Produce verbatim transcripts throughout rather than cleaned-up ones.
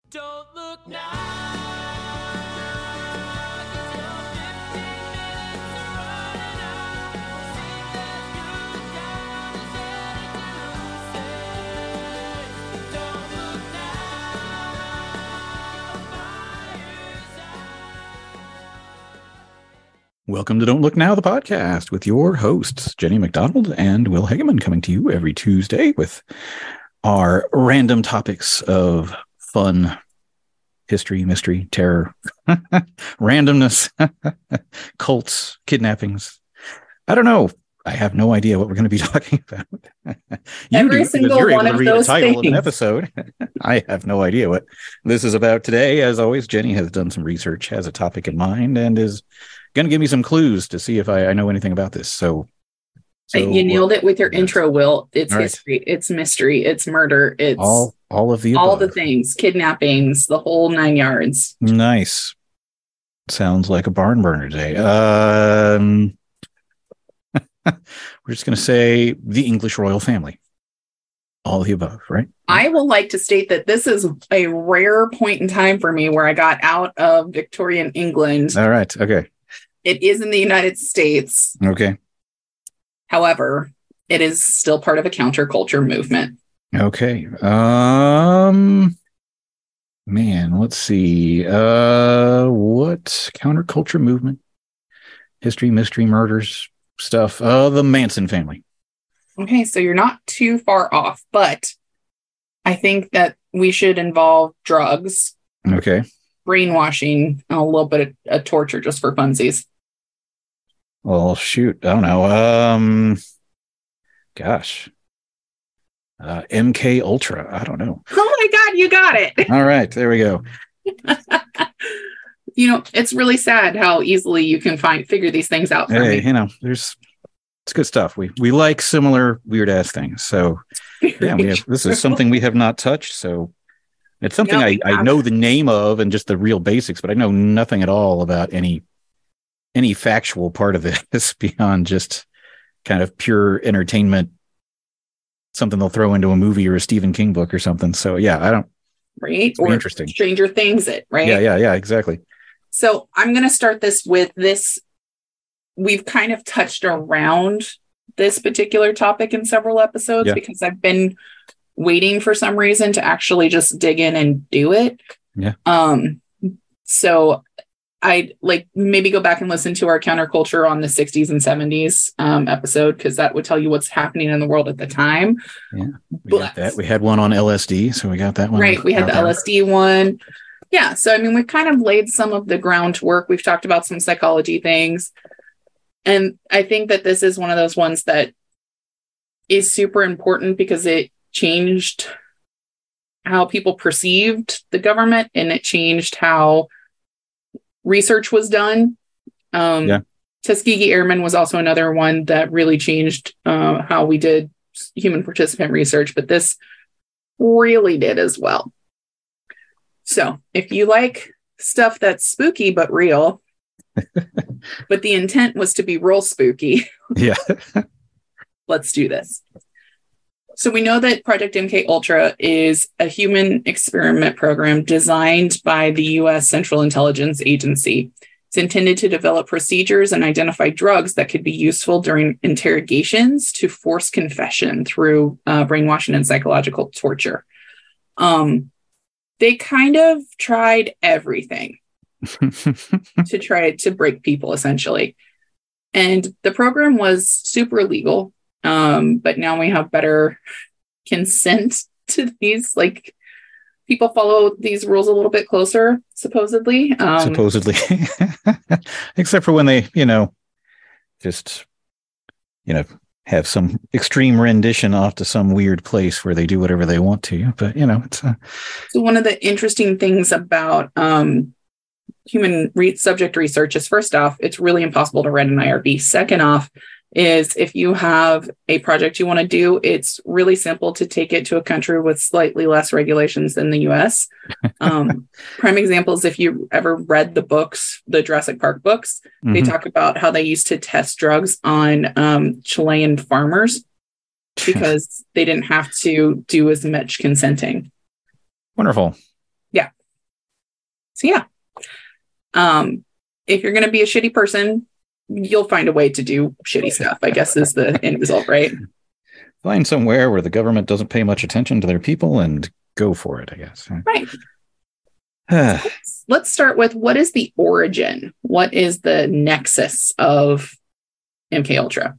Don't look now, 'cause you're fifteen minutes to running out. See that good God is headed to say, don't look now, fire's out. Welcome to Don't Look Now, the podcast with your hosts, Jenny McDonald and Will Hageman, coming to you every Tuesday with our random topics of fun, history, mystery, terror, randomness, cults, kidnappings. I don't know. I have no idea what we're going to be talking about. you Every do, single you're able one to of read those the title of an things. episode. I have no idea what this is about today. As always, Jenny has done some research, has a topic in mind, and is going to give me some clues to see if I, I know anything about this. So, so you nailed it with your yes. intro, Will. It's All right. history, it's mystery, it's murder, it's all all of the all above. the things, kidnappings, the whole nine yards. Nice. Sounds like a barn burner day. Um, we're just going to say the English royal family. All of the above, right? I will like to state that this is a rare point in time for me where I got out of Victorian England. All right. Okay. It is in the United States. Okay. However, it is still part of a counterculture movement. Okay. Um, man, let's see. Uh, what counterculture movement? History, mystery, murders, stuff. Uh, the Manson family. Okay, so you're not too far off, but I think that we should involve drugs, Okay. brainwashing, and a little bit of, of torture just for funsies. Well, shoot. I don't know. Um, gosh. Uh, M K Ultra. I don't know. Oh my God, you got it. All right. There we go. You know, it's really sad how easily you can find figure these things out for Hey, me. you know, there's it's good stuff. We we like similar weird ass things. So yeah, we have this is something we have not touched. So it's something No, I, we I have. know the name of and just the real basics, but I know nothing at all about any any factual part of this beyond just kind of pure entertainment, something they'll throw into a movie or a Stephen King book or something. So yeah, I don't Right? be Or interesting. Stranger Things it, right? Yeah, yeah, yeah, exactly. So I'm going to start this with this. We've kind of touched around this particular topic in several episodes Yeah. because I've been waiting for some reason to actually just dig in and do it. Yeah. Um, so I'd like maybe go back and listen to our counterculture on the sixties and seventies um, episode, because that would tell you what's happening in the world at the time. Yeah. We But- got that. We had one on L S D, so we got that one. Right. We had out the there. L S D one. Yeah. So, I mean, we've kind of laid some of the groundwork. We've talked about some psychology things. And I think that this is one of those ones that is super important because it changed how people perceived the government and it changed how research was done. Um, Yeah. Tuskegee Airmen was also another one that really changed uh, how we did human participant research, but this really did as well. So if you like stuff that's spooky but real, but the intent was to be real spooky, Yeah. let's do this. So we know that Project M K Ultra is a human experiment program designed by the U S Central Intelligence Agency. It's intended to develop procedures and identify drugs that could be useful during interrogations to force confession through uh, brainwashing and psychological torture. Um, they kind of tried everything to try to break people, essentially. And the program was super legal. Um, but now we have better consent to these, like people follow these rules a little bit closer, supposedly. Um, Supposedly. Except for when they, you know, just, you know, have some extreme rendition off to some weird place where they do whatever they want to. But, you know, it's uh, so one of the interesting things about um, human re- subject research is, first off, it's really impossible to write an I R B. Second off, is if you have a project you want to do, it's really simple to take it to a country with slightly less regulations than the U S. Um, prime example is if you ever read the books, the Jurassic Park books, they mhm. talk about how they used to test drugs on um, Chilean farmers because they didn't have to do as much consenting. Wonderful. Yeah. So yeah. Um, if you're going to be a shitty person, you'll find a way to do shitty stuff, I guess is the end result, right? Find somewhere where the government doesn't pay much attention to their people and go for it, I guess. Right. let's, let's start with, what is the origin? What is the nexus of M K Ultra?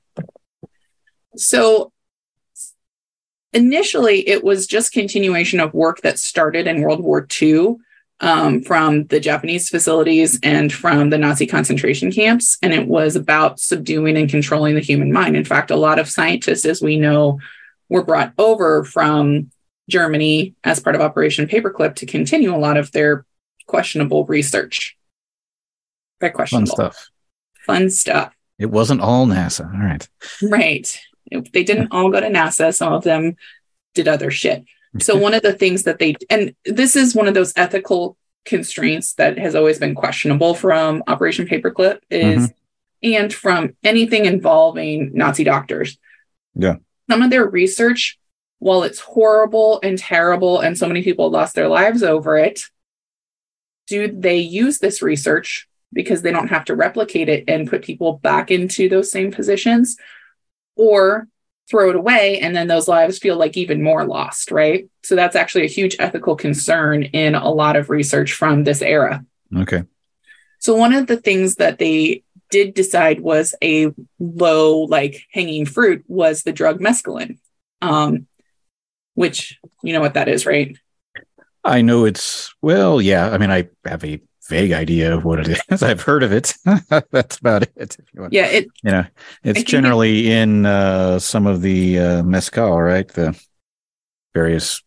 So initially, it was just continuation of work that started in World War Two, um, from the Japanese facilities and from the Nazi concentration camps. And it was about subduing and controlling the human mind. In fact, a lot of scientists, as we know, were brought over from Germany as part of Operation Paperclip to continue a lot of their questionable research. Very questionable. Fun stuff. Fun stuff. It wasn't all NASA. All right. Right. They didn't all go to NASA. Some of them did other shit. So one of the things that they, and this is one of those ethical constraints that has always been questionable from Operation Paperclip is, mm-hmm. and from anything involving Nazi doctors. Yeah. Some of their research, while it's horrible and terrible, and so many people lost their lives over it, do they use this research because they don't have to replicate it and put people back into those same positions, or throw it away and then those lives feel like even more lost, right? So that's actually a huge ethical concern in a lot of research from this era. Okay. So one of the things that they did decide was a low, like, hanging fruit was the drug mescaline, um, which, you know what that is, right? I know it's, well, yeah. I mean, I have a vague idea of what it is. I've heard of it. That's about it. If you want. Yeah, it. You know, it's generally it, in uh, some of the uh, mezcal, right? The various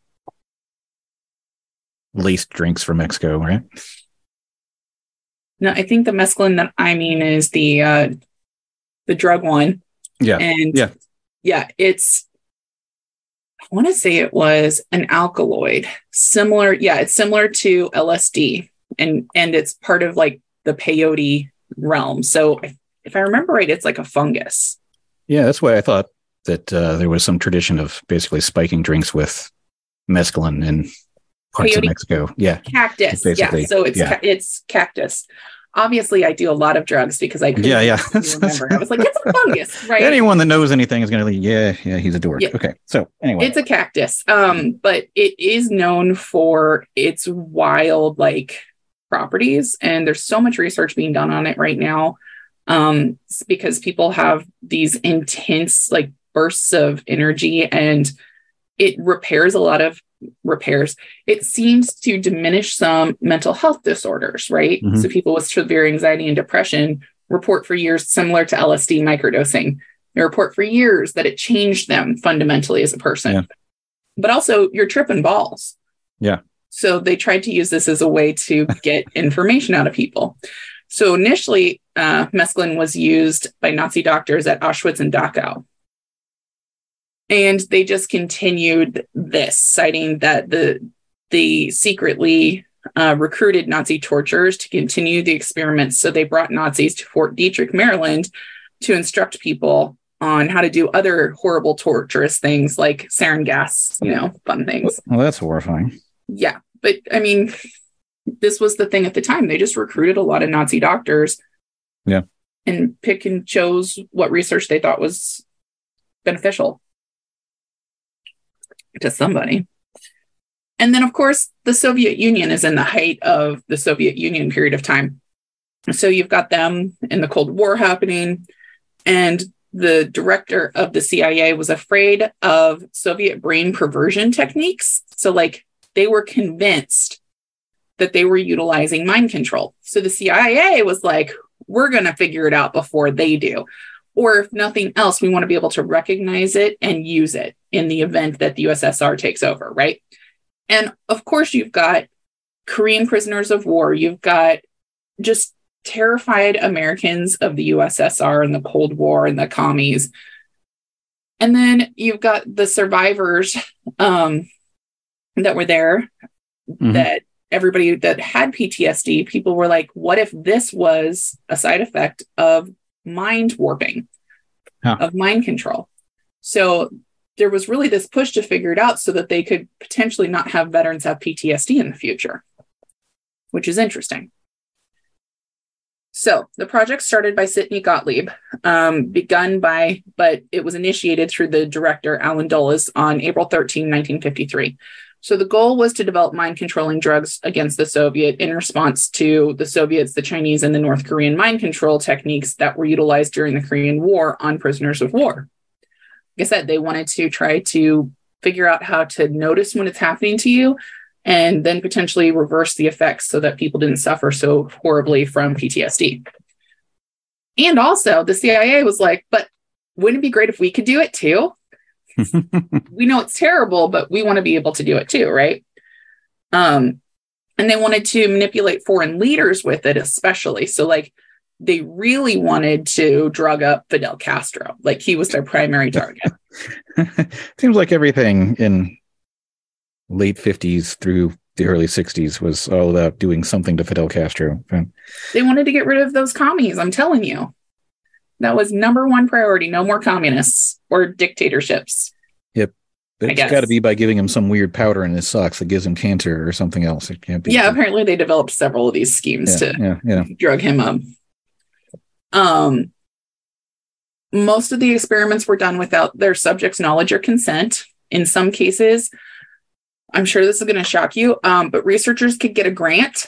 laced drinks from Mexico, right? No, I think the mescaline that I mean is the uh, the drug one. Yeah, and yeah, yeah. It's. I want to say it was an alkaloid, similar. Yeah, it's similar to L S D. And and it's part of like the peyote realm. So if, if I remember right, it's like a fungus. Yeah, that's why I thought that uh, there was some tradition of basically spiking drinks with mescaline in parts peyote, of Mexico. Yeah, cactus. Basically. Yeah, so it's yeah. Ca- it's cactus. Obviously, I do a lot of drugs because I couldn't yeah yeah remember. I was like, it's a fungus, right? Anyone that knows anything is going to be, yeah yeah he's a dork. Yeah. Okay, so anyway, it's a cactus. Um, but it is known for its wild, like, properties, and there's so much research being done on it right now, um because people have these intense, like, bursts of energy, and it repairs a lot of repairs it seems to diminish some mental health disorders, right? Mm-hmm. So people with severe anxiety and depression report for years, similar to L S D microdosing, they report for years that it changed them fundamentally as a person. Yeah. But also, you're tripping balls. Yeah. So they tried to use this as a way to get information out of people. So initially, uh, mescaline was used by Nazi doctors at Auschwitz and Dachau. And they just continued this, citing that the, the secretly uh, recruited Nazi torturers to continue the experiments. So they brought Nazis to Fort Detrick, Maryland, to instruct people on how to do other horrible, torturous things like sarin gas, you know, fun things. Well, that's horrifying. Yeah. But I mean, this was the thing at the time. They just recruited a lot of Nazi doctors. Yeah. And pick and chose what research they thought was beneficial to somebody. And then, of course, the Soviet Union is in the height of the Soviet Union period of time. So you've got them in the Cold War happening, and the director of the C I A was afraid of Soviet brain perversion techniques. So, like, they were convinced that they were utilizing mind control. So the C I A was like, we're going to figure it out before they do. Or if nothing else, we want to be able to recognize it and use it in the event that the U S S R takes over, right? And of course, you've got Korean prisoners of war. You've got just terrified Americans of the U S S R and the Cold War and the commies. And then you've got the survivors um, that were there, mm-hmm. that everybody that had P T S D, people were like, what if this was a side effect of mind warping, huh. of mind control? So there was really this push to figure it out so that they could potentially not have veterans have P T S D in the future. which is interesting. So the project started by Sidney Gottlieb, um, begun by, but it was initiated through the director, Alan Dulles, on April thirteenth, nineteen fifty-three. So the goal was to develop mind-controlling drugs against the Soviet in response to the Soviets, the Chinese, and the North Korean mind control techniques that were utilized during the Korean War on prisoners of war. Like I said, they wanted to try to figure out how to notice when it's happening to you and then potentially reverse the effects so that people didn't suffer so horribly from P T S D. And also the C I A was like, but wouldn't it be great if we could do it too? We know it's terrible, but we want to be able to do it too, right? Um, and they wanted to manipulate foreign leaders with it, especially. So like they really wanted to drug up Fidel Castro. Like he was their primary target. Seems like everything in late fifties through the early sixties was all about doing something to Fidel Castro. They wanted to get rid of those commies, I'm telling you. That was number one priority. No more communists or dictatorships. Yep. But it's got to be by giving him some weird powder in his socks that gives him cancer or something else. It can't be. Yeah, apparently they developed several of these schemes yeah, to yeah, yeah. drug him up. Um, most of the experiments were done without their subjects' knowledge or consent. In some cases, I'm sure this is going to shock you, um, but researchers could get a grant.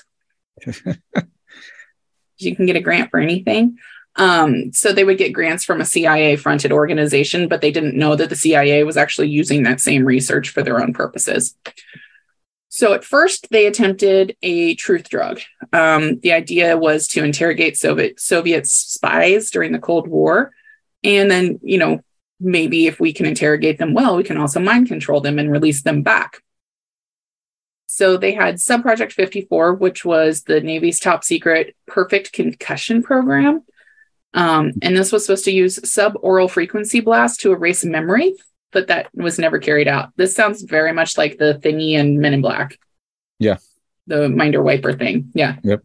You can get a grant for anything. Um, so they would get grants from a C I A-fronted organization, but they didn't know that the C I A was actually using that same research for their own purposes. So at first, they attempted a truth drug. Um, the idea was to interrogate Soviet Soviet spies during the Cold War. And then, you know, maybe if we can interrogate them well, we can also mind control them and release them back. So they had Subproject fifty-four, which was the Navy's top secret perfect concussion program. Um, and this was supposed to use suboral frequency blast to erase memory, but that was never carried out. This sounds very much like the thingy in Men in Black. Yeah. The minder wiper thing. Yeah. Yep.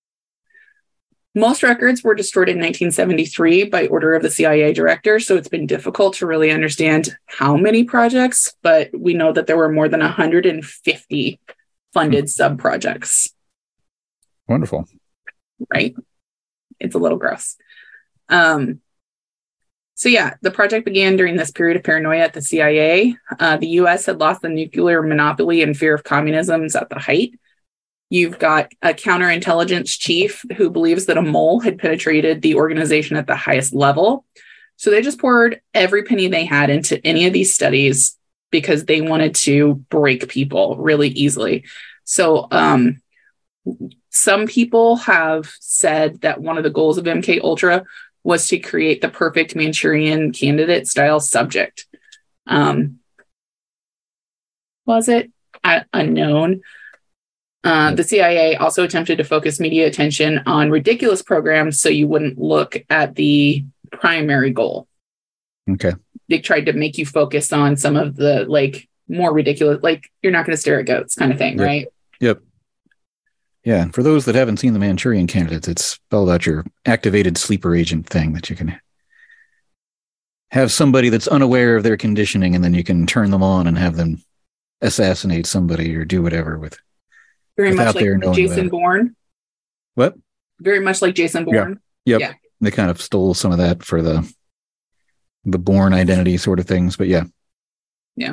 Most records were destroyed in nineteen seventy-three by order of the C I A director, so it's been difficult to really understand how many projects, but we know that there were more than one hundred fifty funded hmm. sub-projects. Wonderful. Right? It's a little gross. Um, so yeah, the project began during this period of paranoia at the C I A. Uh, the U S had lost the nuclear monopoly and fear of communism is at the height. You've got a counterintelligence chief who believes that a mole had penetrated the organization at the highest level. So they just poured every penny they had into any of these studies because they wanted to break people really easily. So um, some people have said that one of the goals of M K Ultra was to create the perfect Manchurian candidate style subject. Um, was it? Uh, unknown. Uh, the C I A also attempted to focus media attention on ridiculous programs so you wouldn't look at the primary goal. Okay. They tried to make you focus on some of the like more ridiculous, like you're not going to stare at goats kind of thing, yep. right? Yep. Yeah. And for those that haven't seen the Manchurian Candidates, it's all about your activated sleeper agent thing that you can have somebody that's unaware of their conditioning and then you can turn them on and have them assassinate somebody or do whatever with. Very much like Jason Bourne. What? Very much like Jason Bourne. Yeah. Yep. Yeah. They kind of stole some of that for the the Bourne identity sort of things, but yeah. Yeah.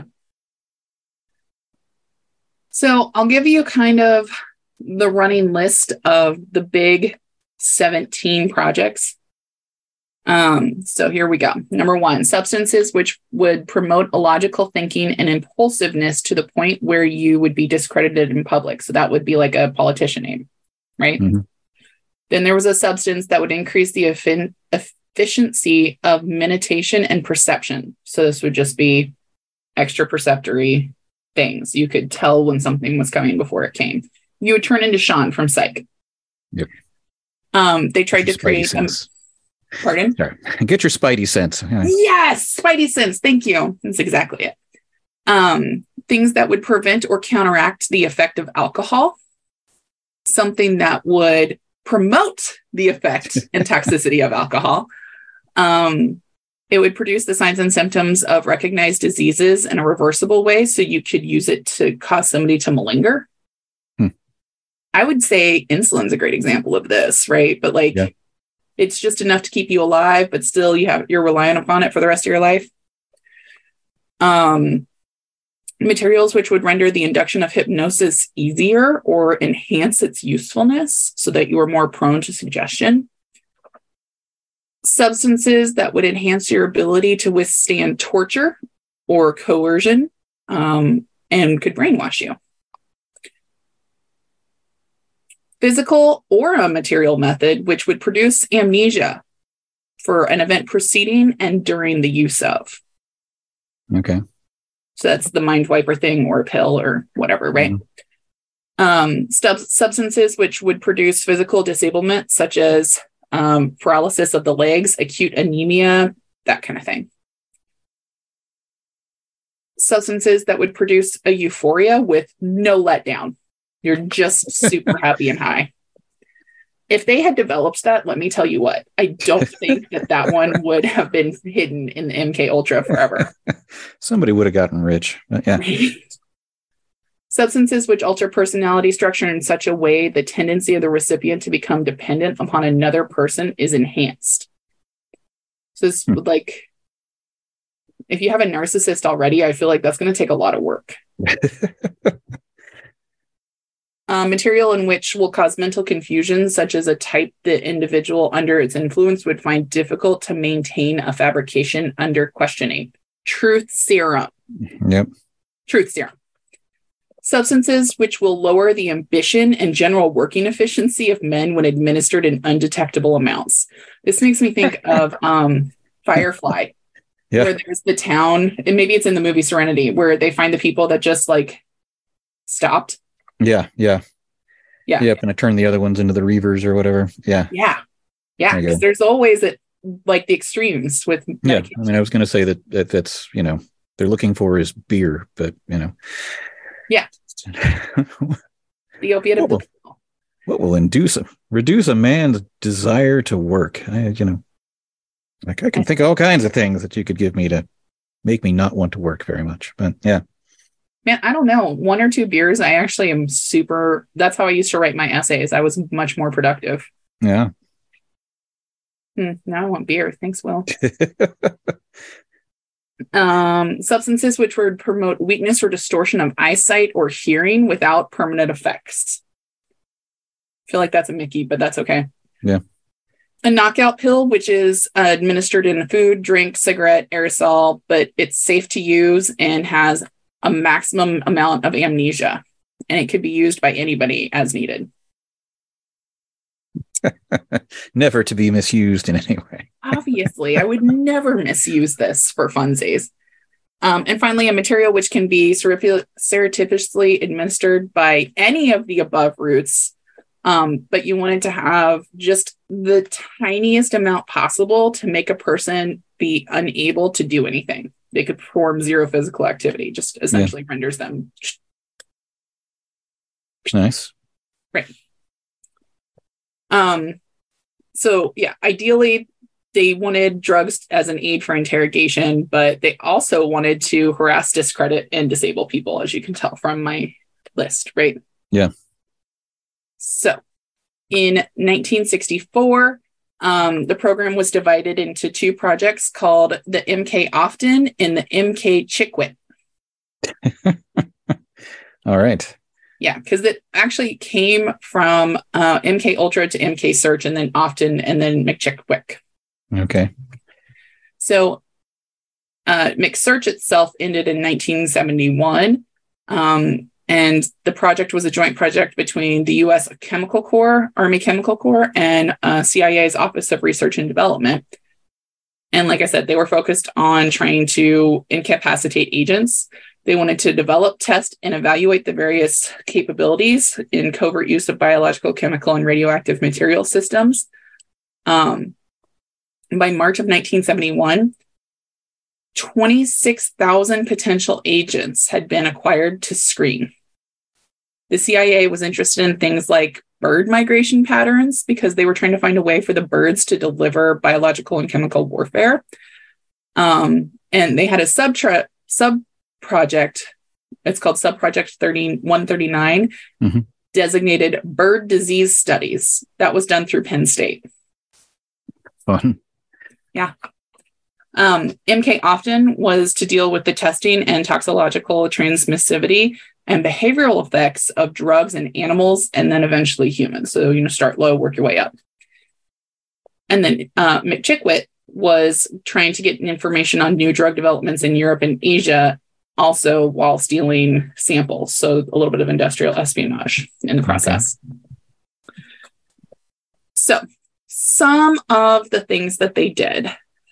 So I'll give you kind of the running list of the big seventeen projects. Um, so here we go. Number one, substances which would promote illogical thinking and impulsiveness to the point where you would be discredited in public. So that would be like a politician name, right? Mm-hmm. Then there was a substance that would increase the effi- efficiency of meditation and perception. So this would just be extra perceptory things. You could tell when something was coming before it came. You would turn into Sean from Psych. Yep. Um, they tried to create... Um, Pardon? Sorry. Get your spidey sense. Yes, spidey sense. Thank you. That's exactly it. Um, things that would prevent or counteract the effect of alcohol. Something that would promote the effect and toxicity of alcohol. Um, it would produce the signs and symptoms of recognized diseases in a reversible way, so you could use it to cause somebody to malinger. Hmm. I would say insulin's a great example of this, right? But like, Yeah. it's just enough to keep you alive, but still you have, you're relying upon it for the rest of your life. Um, materials which would render the induction of hypnosis easier or enhance its usefulness so that you are more prone to suggestion. Substances that would enhance your ability to withstand torture or coercion, um, and could brainwash you. Physical or a material method which would produce amnesia for an event preceding and during the use of. Okay. So that's the mind wiper thing or a pill or whatever, right? Mm-hmm. Um, sub- substances which would produce physical disablement, such as um, paralysis of the legs, acute anemia, that kind of thing. Substances that would produce a euphoria with no letdown. You're just super happy and high. If they had developed that, let me tell you what, I don't think that that one would have been hidden in the M K Ultra forever. Somebody would have gotten rich. But yeah. Substances which alter personality structure in such a way the tendency of the recipient to become dependent upon another person is enhanced. So it's hmm. like, if you have a narcissist already, I feel like that's going to take a lot of work. Uh, material in which will cause mental confusion, such as a type the individual under its influence would find difficult to maintain a fabrication under questioning. Truth serum. Yep. Truth serum. Substances which will lower the ambition and general working efficiency of men when administered in undetectable amounts. This makes me think of um, Firefly, yeah. where there's the town, and maybe it's in the movie Serenity, where they find the people that just like stopped. Yeah, yeah. Yeah. Yep, and I turn the other ones into the Reavers or whatever. Yeah. Yeah. Yeah, because there's always it, like the extremes with medication. Yeah, I mean, I was going to say that, that that's, you know, they're looking for is beer, but, you know. Yeah. The opiate of the people. What will induce a, reduce a man's desire to work? I, you know, like I can think of all kinds of things that you could give me to make me not want to work very much, but yeah. Man, I don't know. One or two beers, I actually am super... That's how I used to write my essays. I was much more productive. Yeah. Hmm, now I want beer. Thanks, Will. um, substances which would promote weakness or distortion of eyesight or hearing without permanent effects. I feel like that's a Mickey, but that's okay. Yeah. A knockout pill, which is uh, administered in a food, drink, cigarette, aerosol, but it's safe to use and has a maximum amount of amnesia, and it could be used by anybody as needed. Never to be misused in any way. Obviously, I would never misuse this for funsies. Um, and finally, a material which can be surreptitiously administered by any of the above routes, um, but you wanted to have just the tiniest amount possible to make a person be unable to do anything. They could perform zero physical activity, just essentially yeah. renders them. Nice. Right. Um, so yeah, ideally they wanted drugs as an aid for interrogation, but they also wanted to harass, discredit, and disable people, as you can tell from my list, right? Yeah. So in nineteen sixty-four, Um, the program was divided into two projects called the M K Often and the M K Chickwit. All right. Yeah, because it actually came from uh, M K Ultra to M K Search and then Often and then McChickwick. Okay. So uh, McSearch itself ended in nineteen seventy-one. Um, And the project was a joint project between the U S Chemical Corps, Army Chemical Corps, and uh, C I A's Office of Research and Development. And like I said, they were focused on trying to incapacitate agents. They wanted to develop, test, and evaluate the various capabilities in covert use of biological, chemical, and radioactive material systems. Um, and by March of nineteen seventy-one, twenty-six thousand potential agents had been acquired to screen. The C I A was interested in things like bird migration patterns because they were trying to find a way for the birds to deliver biological and chemical warfare. Um, and they had a sub sub project. It's called Subproject one thirty-nine. Mm-hmm. designated bird disease studies. That was done through Penn State. Fun. Yeah. Um, M K often was to deal with the testing and toxicological transmissivity and behavioral effects of drugs in animals and then eventually humans. So, you know, start low, work your way up. And then uh, McChickwit was trying to get information on new drug developments in Europe and Asia, also while stealing samples. So a little bit of industrial espionage in the process. Okay. So some of the things that they did.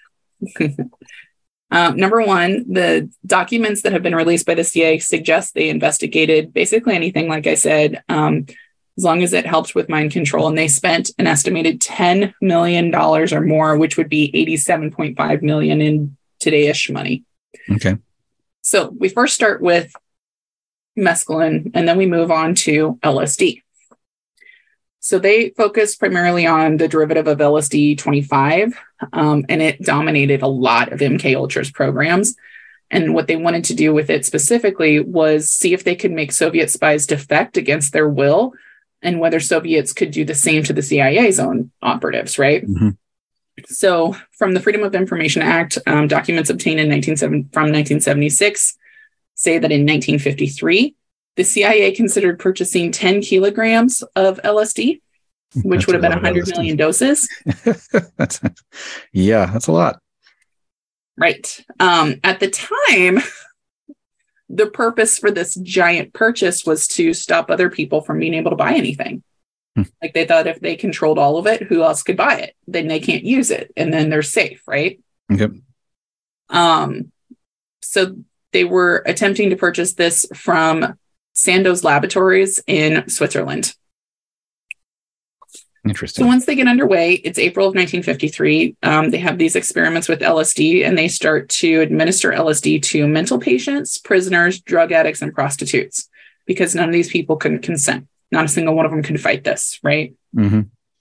um, number one, the documents that have been released by the C I A suggest they investigated basically anything, like I said, um, as long as it helps with mind control. And they spent an estimated ten million dollars or more, which would be eighty-seven point five million dollars in today-ish money. Okay. So we first start with mescaline, and then we move on to L S D. So they focused primarily on the derivative of L S D twenty-five, um, and it dominated a lot of M K Ultra's programs. And what they wanted to do with it specifically was see if they could make Soviet spies defect against their will, and whether Soviets could do the same to the C I A's own operatives, right? Mm-hmm. So from the Freedom of Information Act, um, documents obtained in nineteen seventy from nineteen seventy-six say that in nineteen fifty-three, the C I A considered purchasing ten kilograms of L S D, which that's would have been one hundred million doses. that's, yeah, that's a lot. Right. Um, at the time, the purpose for this giant purchase was to stop other people from being able to buy anything. Hmm. Like they thought if they controlled all of it, who else could buy it? Then they can't use it, and then they're safe, right? Okay. Um, so they were attempting to purchase this from Sandoz Laboratories in Switzerland. Interesting. So once they get underway, it's April of nineteen fifty-three. Um, they have these experiments with L S D, and they start to administer L S D to mental patients, prisoners, drug addicts, and prostitutes, because none of these people couldn't consent. Not a single one of them could fight this, right? Mm-hmm.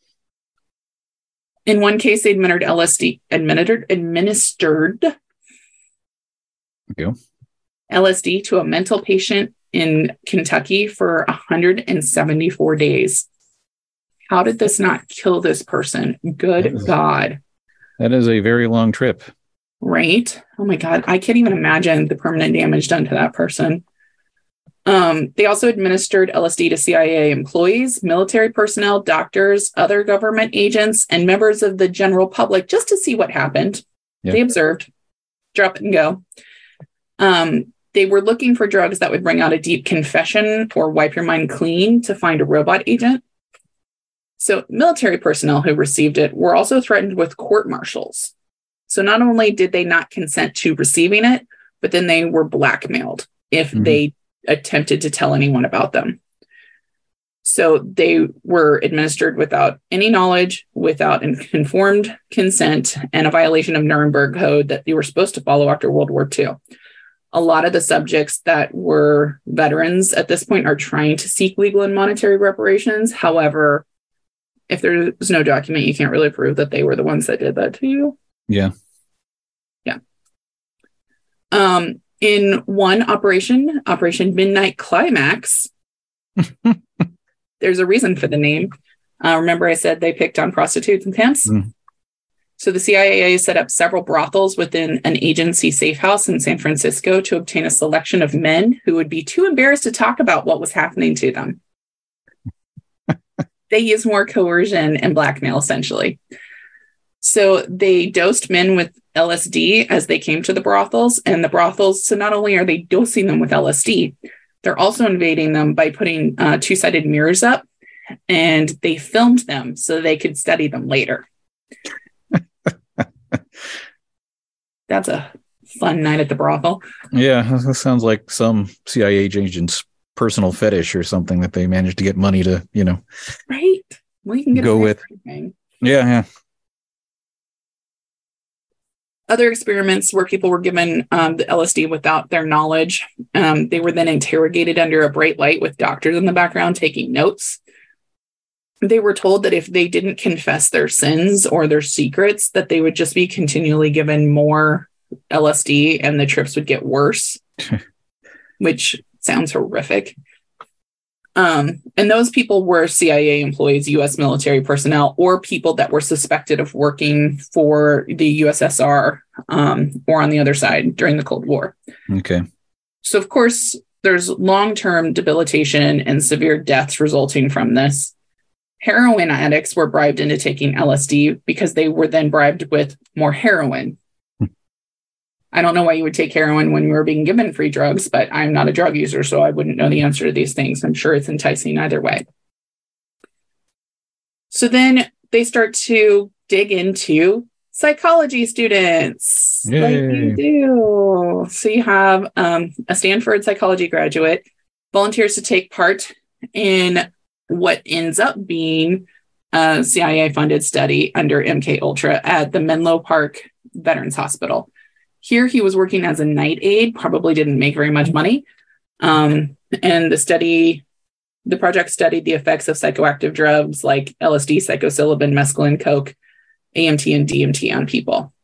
In one case, they administered L S D, administered, administered okay. L S D to a mental patient in Kentucky for one hundred seventy-four days. How did this not kill this person? Good that is, God. That is a very long trip. Right? Oh my God. I can't even imagine the permanent damage done to that person. Um, they also administered L S D to C I A employees, military personnel, doctors, other government agents, and members of the general public just to see what happened. Yeah. They observed, drop it and go. Um, they were looking for drugs that would bring out a deep confession or wipe your mind clean to find a robot agent. So military personnel who received it were also threatened with court martials. So not only did they not consent to receiving it, but then they were blackmailed if mm-hmm. they attempted to tell anyone about them. So they were administered without any knowledge, without informed consent, and a violation of Nuremberg Code that you were supposed to follow after World War Two. A lot of the subjects that were veterans at this point are trying to seek legal and monetary reparations. However, if there's no document, you can't really prove that they were the ones that did that to you. Yeah. Yeah. Um, in one operation, Operation Midnight Climax, there's a reason for the name. Uh, remember I said they picked on prostitutes and pimps? Mm. So the C I A set up several brothels within an agency safe house in San Francisco to obtain a selection of men who would be too embarrassed to talk about what was happening to them. They used more coercion and blackmail, essentially. So they dosed men with L S D as they came to the brothels, and the brothels, so not only are they dosing them with L S D, they're also invading them by putting uh, two-sided mirrors up, and they filmed them so they could study them later. That's a fun night at the brothel. Yeah, that sounds like some C I A agent's personal fetish or something that they managed to get money to, you know, right? Well, you can get go with. Anything. Yeah, yeah. Other experiments where people were given um, the L S D without their knowledge. Um, they were then interrogated under a bright light with doctors in the background taking notes. They were told that if they didn't confess their sins or their secrets, that they would just be continually given more L S D and the trips would get worse, which sounds horrific. Um, and those people were C I A employees, U S military personnel, or people that were suspected of working for the U S S R um, or on the other side during the Cold War. Okay. So, of course, there's long-term debilitation and severe deaths resulting from this. Heroin addicts were bribed into taking L S D because they were then bribed with more heroin. I don't know why you would take heroin when you were being given free drugs, but I'm not a drug user, so I wouldn't know the answer to these things. I'm sure it's enticing either way. So then they start to dig into psychology students, Yay. like you do. So you have um, a Stanford psychology graduate volunteers to take part in what ends up being a C I A-funded study under M K Ultra at the Menlo Park Veterans Hospital. Here he was working as a night aide, probably didn't make very much money. Um, and the study, the project studied the effects of psychoactive drugs like L S D, psilocybin, mescaline, coke, A M T, and D M T on people.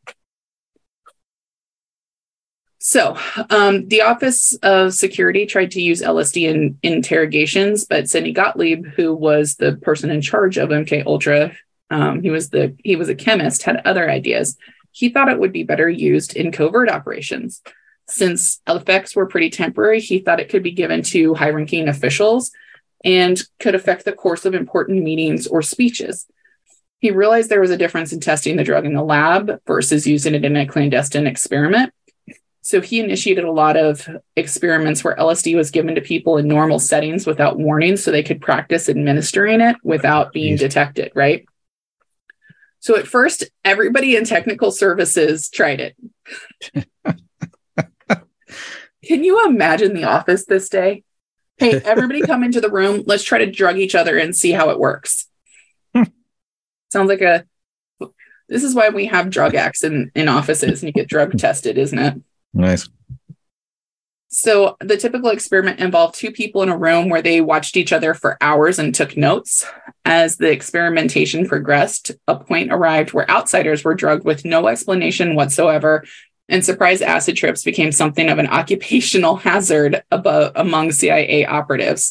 So um, the Office of Security tried to use L S D in interrogations, but Sidney Gottlieb, who was the person in charge of M K Ultra, um, he was the he was a chemist, had other ideas. He thought it would be better used in covert operations. Since effects were pretty temporary, he thought it could be given to high-ranking officials and could affect the course of important meetings or speeches. He realized there was a difference in testing the drug in the lab versus using it in a clandestine experiment. So he initiated a lot of experiments where L S D was given to people in normal settings without warning so they could practice administering it without being Jeez. detected, right? So at first, everybody in technical services tried it. Can you imagine the office this day? Hey, everybody come into the room. Let's try to drug each other and see how it works. Sounds like a... This is why we have drug acts in, in offices and you get drug tested, isn't it? Nice. So the typical experiment involved two people in a room where they watched each other for hours and took notes. As the experimentation progressed, a point arrived where outsiders were drugged with no explanation whatsoever, and surprise acid trips became something of an occupational hazard above, among C I A operatives.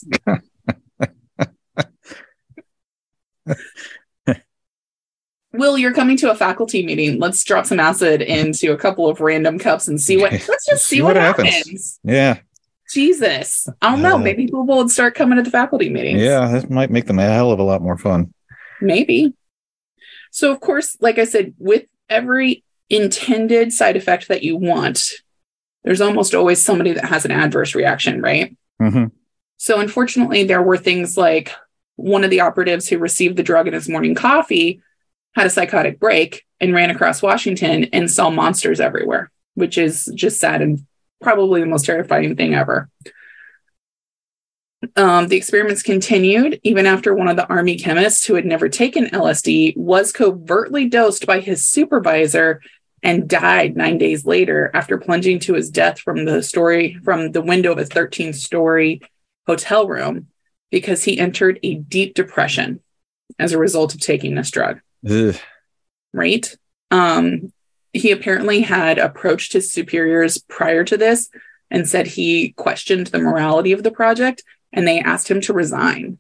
Will, you're coming to a faculty meeting. Let's drop some acid into a couple of random cups and see what, let's just see, see what, what happens. happens. Yeah. Jesus. I don't know. Uh, Maybe people would start coming to the faculty meetings. Yeah, this might make them a hell of a lot more fun. Maybe. So, of course, like I said, with every intended side effect that you want, there's almost always somebody that has an adverse reaction, right? Mm-hmm. So, unfortunately, there were things like one of the operatives who received the drug in his morning coffee had a psychotic break and ran across Washington and saw monsters everywhere, which is just sad and probably the most terrifying thing ever. Um, the experiments continued even after one of the Army chemists who had never taken L S D was covertly dosed by his supervisor and died nine days later after plunging to his death from the story from the window of a thirteen-story hotel room because he entered a deep depression as a result of taking this drug. Ugh. Right? Um, he apparently had approached his superiors prior to this and said he questioned the morality of the project, and they asked him to resign.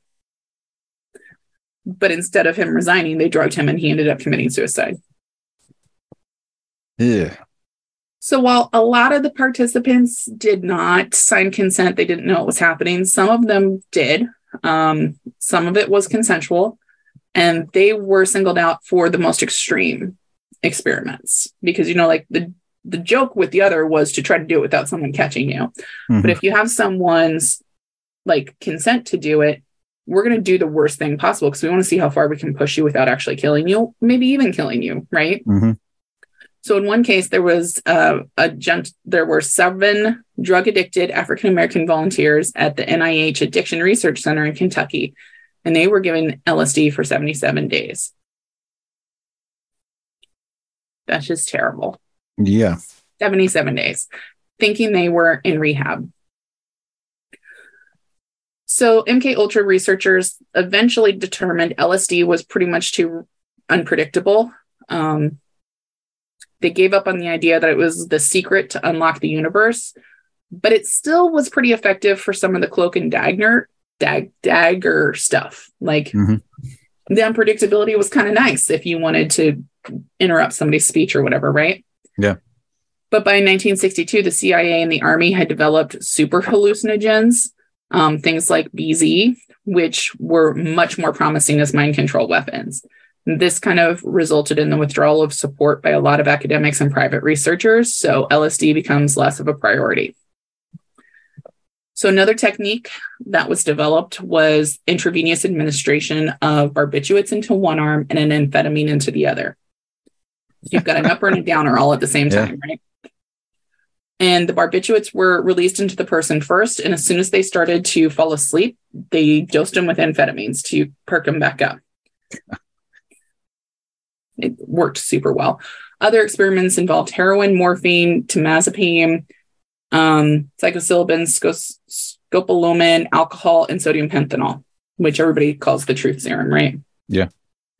But instead of him resigning, they drugged him and he ended up committing suicide. Yeah. So while a lot of the participants did not sign consent, they didn't know what was happening. Some of them did. Um, some of it was consensual. And they were singled out for the most extreme experiments because, you know, like the, the joke with the other was to try to do it without someone catching you. Mm-hmm. But if you have someone's like consent to do it, we're going to do the worst thing possible because we want to see how far we can push you without actually killing you, maybe even killing you. Right. Mm-hmm. So in one case, there was uh, a gent- there were seven drug addicted African-American volunteers at the N I H Addiction Research Center in Kentucky. And they were given L S D for seventy-seven days. That's just terrible. Yeah. seventy-seven days, thinking they were in rehab. So M K Ultra researchers eventually determined L S D was pretty much too unpredictable. Um, they gave up on the idea that it was the secret to unlock the universe, but it still was pretty effective for some of the cloak and dagger dag dagger stuff. Like Mhm. the unpredictability was kind of nice if you wanted to interrupt somebody's speech or whatever, right? Yeah. But by nineteen sixty-two, the C I A and the Army had developed super hallucinogens, um, things like B Z, which were much more promising as mind control weapons. This kind of resulted in the withdrawal of support by a lot of academics and private researchers, so L S D becomes less of a priority. So another technique that was developed was intravenous administration of barbiturates into one arm and an amphetamine into the other. You've got an upper and a downer all at the same time, yeah. right? And the barbiturates were released into the person first, and as soon as they started to fall asleep, they dosed them with amphetamines to perk them back up. It worked super well. Other experiments involved heroin, morphine, temazepam, um, psilocybin, scos- scopolamine, alcohol, and sodium pentanol, which everybody calls the truth serum, right? Yeah.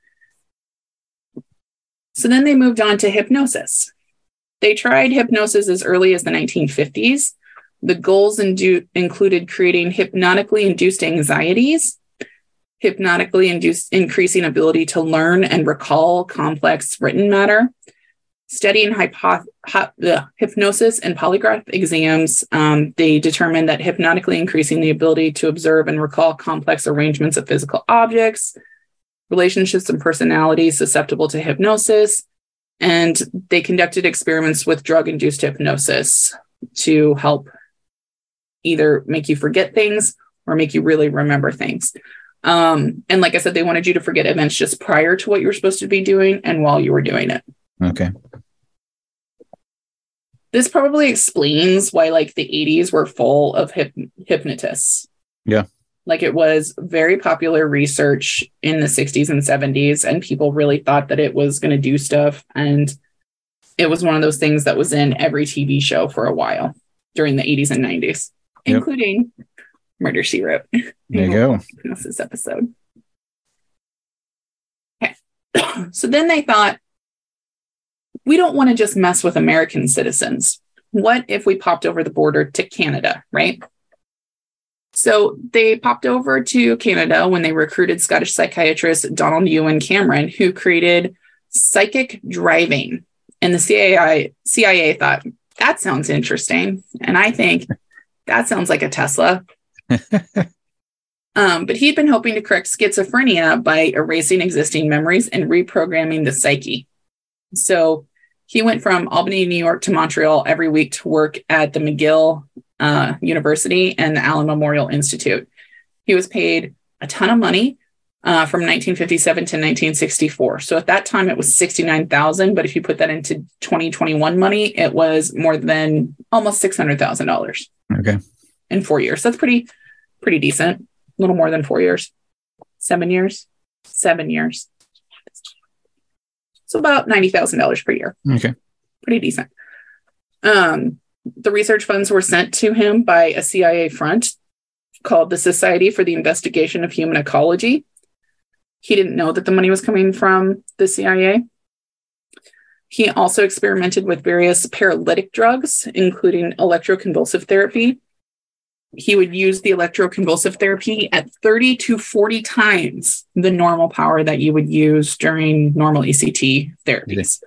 So then they moved on to hypnosis. They tried hypnosis as early as the nineteen fifties. The goals indu- included creating hypnotically induced anxieties, hypnotically induced increasing ability to learn and recall complex written matter, studying hypo- hy- the hypnosis and polygraph exams. Um, they determined that hypnotically increasing the ability to observe and recall complex arrangements of physical objects, relationships and personalities susceptible to hypnosis. And they conducted experiments with drug-induced hypnosis to help either make you forget things or make you really remember things. Um, and like I said, they wanted you to forget events just prior to what you were supposed to be doing and while you were doing it. Okay. This probably explains why like the eighties were full of hip- hypnotists. Yeah. Like it was very popular research in the sixties and seventies, and people really thought that it was going to do stuff. And it was one of those things that was in every T V show for a while during the eighties and nineties, yep. including Murder, She Wrote. There you go. This episode. Okay. So then they thought, we don't want to just mess with American citizens. What if we popped over the border to Canada, right? So they popped over to Canada when they recruited Scottish psychiatrist Donald Ewan Cameron, who created psychic driving. And the C I A, C I A thought, that sounds interesting. And I think that sounds like a Tesla. um, but he'd been hoping to correct schizophrenia by erasing existing memories and reprogramming the psyche. So he went from Albany, New York to Montreal every week to work at the McGill uh, University and the Allen Memorial Institute. He was paid a ton of money uh, from nineteen fifty-seven to nineteen sixty-four. So at that time, it was sixty-nine thousand dollars. But if you put that into twenty twenty-one money, it was more than almost six hundred thousand dollars. Okay. In four years. That's pretty, pretty decent. A little more than four years. Seven years. Seven years. So about ninety thousand dollars per year. Okay. Pretty decent. Um, the research funds were sent to him by a C I A front called the Society for the Investigation of Human Ecology. He didn't know that the money was coming from the C I A. He also experimented with various paralytic drugs, including electroconvulsive therapy. He would use the electroconvulsive therapy at thirty to forty times the normal power that you would use during normal E C T therapies.